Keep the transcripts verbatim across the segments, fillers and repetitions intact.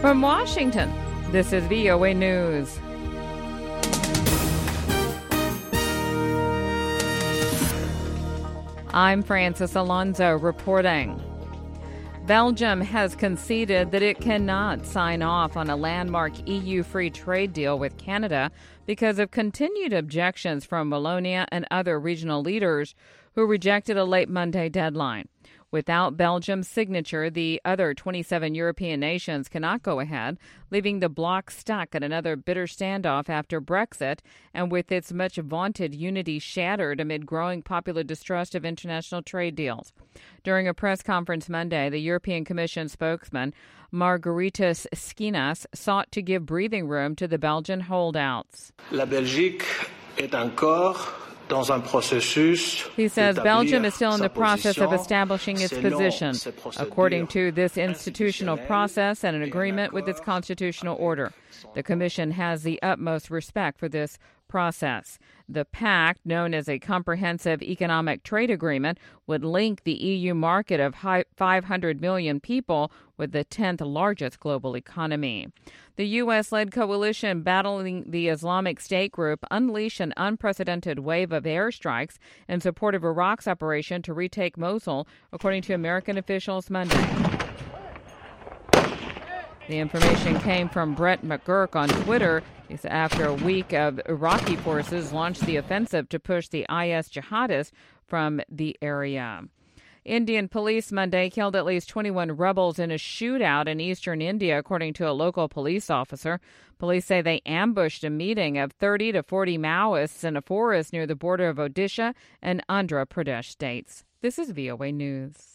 From Washington, this is V O A News. I'm Francis Alonso reporting. Belgium has conceded that it cannot sign off on a landmark E U free trade deal with Canada because of continued objections from Wallonia and other regional leaders who rejected a late Monday deadline. Without Belgium's signature, the other twenty-seven European nations cannot go ahead, leaving the bloc stuck at another bitter standoff after Brexit, and with its much vaunted unity shattered amid growing popular distrust of international trade deals. During a press conference Monday, the European Commission spokesman, Margaritis Schinas, sought to give breathing room to the Belgian holdouts. La Belgique est encore dans un processus. He says Belgium is still in the process of establishing its position, according to this institutional process and an agreement with its constitutional order. The Commission has the utmost respect for this process. The pact, known as a Comprehensive Economic Trade Agreement, would link the E U market of five hundred million people with the tenth largest global economy. The U S-led coalition battling the Islamic State group unleashed an unprecedented wave of airstrikes in support of Iraq's operation to retake Mosul, according to American officials Monday. The information came from Brett McGurk on Twitter. It's after a week of Iraqi forces launched the offensive to push the I S jihadists from the area. Indian police Monday killed at least twenty-one rebels in a shootout in eastern India, according to a local police officer. Police say they ambushed a meeting of thirty to forty Maoists in a forest near the border of Odisha and Andhra Pradesh states. This is V O A News.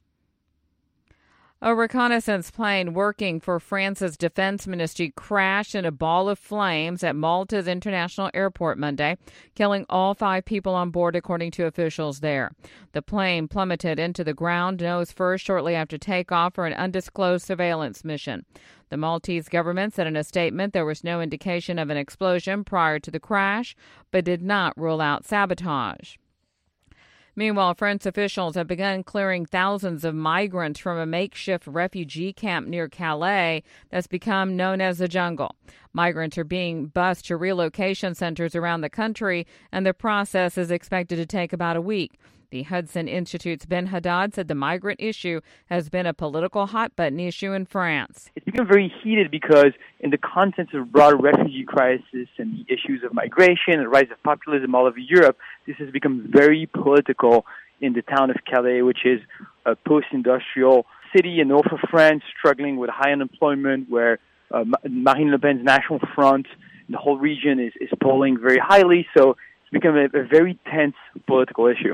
A reconnaissance plane working for France's defense ministry crashed in a ball of flames at Malta's international airport Monday, killing all five people on board, according to officials there. The plane plummeted into the ground nose first shortly after takeoff for an undisclosed surveillance mission. The Maltese government said in a statement there was no indication of an explosion prior to the crash, but did not rule out sabotage. Meanwhile, French officials have begun clearing thousands of migrants from a makeshift refugee camp near Calais that's become known as the jungle. Migrants are being bused to relocation centers around the country, and the process is expected to take about a week. The Hudson Institute's Ben Haddad said the migrant issue has been a political hot-button issue in France. It's become very heated because in the context of broader refugee crisis and the issues of migration and the rise of populism all over Europe, this has become very political in the town of Calais, which is a post-industrial city in north of France, struggling with high unemployment, where uh, Marine Le Pen's National Front, the whole region is, is polling very highly. So it's become a, a very tense political issue.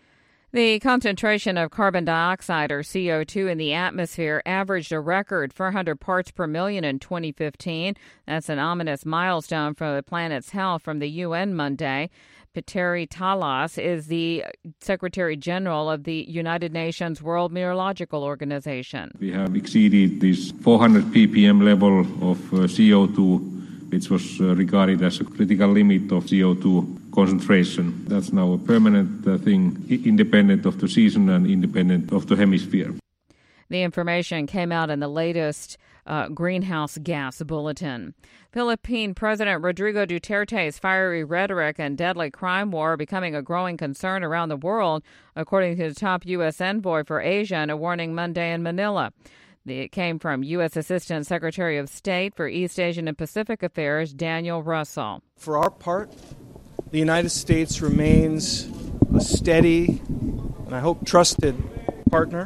The concentration of carbon dioxide, or C O two, in the atmosphere averaged a record four hundred parts per million in twenty fifteen. That's an ominous milestone for the planet's health from the U N Monday. Petteri Talas is the Secretary General of the United Nations World Meteorological Organization. We have exceeded this four hundred p p m level of uh, C O two, which was uh, regarded as a critical limit of C O two concentration. That's now a permanent uh, thing, independent of the season and independent of the hemisphere. The information came out in the latest uh, greenhouse gas bulletin. Philippine President Rodrigo Duterte's fiery rhetoric and deadly crime war are becoming a growing concern around the world, according to the top U S envoy for Asia in a warning Monday in Manila. It came from U S Assistant Secretary of State for East Asian and Pacific Affairs, Daniel Russell. For our part, the United States remains a steady and I hope trusted partner,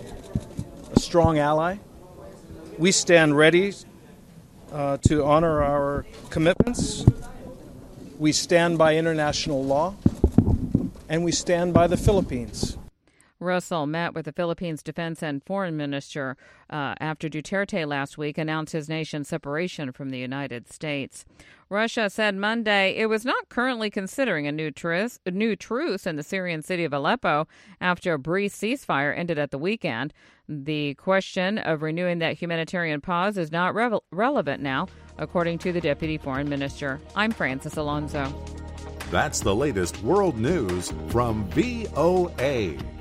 a strong ally. We stand ready uh, to honor our commitments. We stand by international law, and we stand by the Philippines. Russell met with the Philippines Defense and Foreign Minister uh, after Duterte last week announced his nation's separation from the United States. Russia said Monday it was not currently considering a new truce, a new truce in the Syrian city of Aleppo after a brief ceasefire ended at the weekend. The question of renewing that humanitarian pause is not re- relevant now, according to the Deputy Foreign Minister. I'm Francis Alonso. That's the latest world news from V O A.